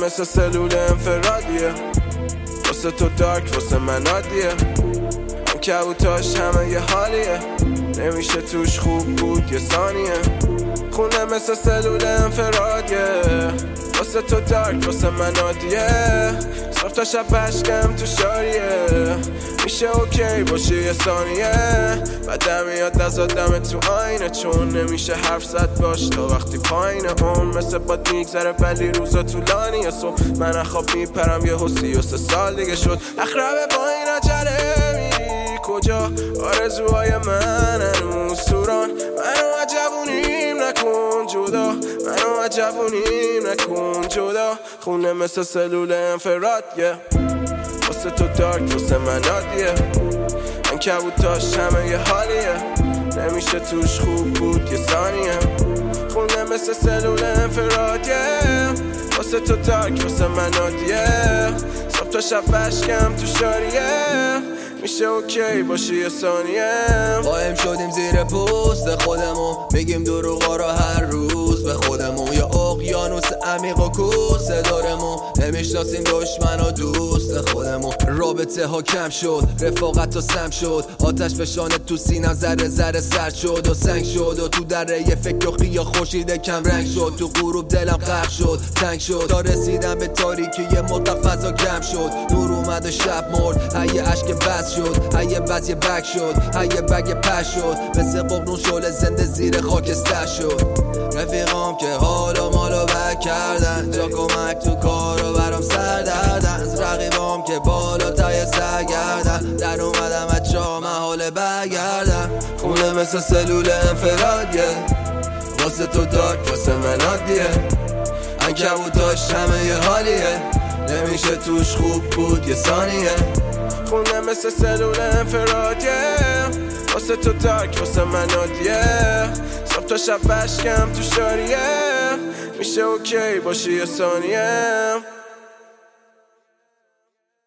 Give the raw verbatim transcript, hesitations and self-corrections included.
مثل سلول انفرادیه، واسه تو دارک واسه من عادیه. اون کبوتاش همه یه حالیه، نمیشه توش خوب بود یه ثانیه. خونه مثل سلول انفرادیه، واسه تو دارک واسه من عادیه. صبح تا شب بشکم تو شاریه، میشه اوکی باشه یه ثانیه. بعدم میاد نزادم تو آینه، چون نمیشه حرف زد باش تا وقتی پایینه. اون مثل باد میگذره ولی روزا طولانیه. صبح من اخواب میپرم یه حسی و سه سال دیگه شد. اخربه با این عجله میری کجا؟ آرزوهای من هنوز سوران. منو عجبونیم نکن جدا، منو عجبونیم نکن جدا. خونه مثل سلول انفرادیه، واسه تو دارک واسه من عادیه. من کبوتاش همه یه حالیه، نمیشه توش خوب بود یه ثانیه. خونه مثل سلول انفرادیه، واسه تو دارک واسه من عادیه. صبح تا شب بشکم تو شاریه، میشه اوکی باشی یه ثانیه. قایم شدیم زیر پوست خودمون، میگیم دروغا رو هر روز به خودمون. یا اقیانوس عمیق و کوسه دارمون، نمیشناسیم دشمن و دوست خودمون. رابطه ها کم شد، رفاقت ها سم شد. آتش فشانه تو سینم ذره ذره سرد شد و سنگ شد. و تو دره یه فکر و خیا خورشید کم رنگ شد. تو غروب دلم غرق شد، تنگ شد. تا رسیدم به تاریکی یه مطلق فضا کم شد. نور اومد و شب مرد، هیه عشق بس شد، هیه بس یه بک شد، هیه بگ پش شد. مثل ققنون شعله زنده زیر خاکستر شد. رفیقام که حالا مالو بک کردن، جا کمک تو کارو برام سر دردن. رقیبام که بالا تای سر گردن، در اومدم از جا محاله برگردن. خونه مثل سلول انفرادیه، واسه تو دارک واسه من عادیه. عنکبوتاش همه یه حالیه، نمیشه توش خوب بود یه ثانیه. خونه مثل سلول انفرادیه، واسه تو دارک واسه من عادیه. صبح تا شب بشکم تو شاریه، میشه اوکی باشی یه ثانیه.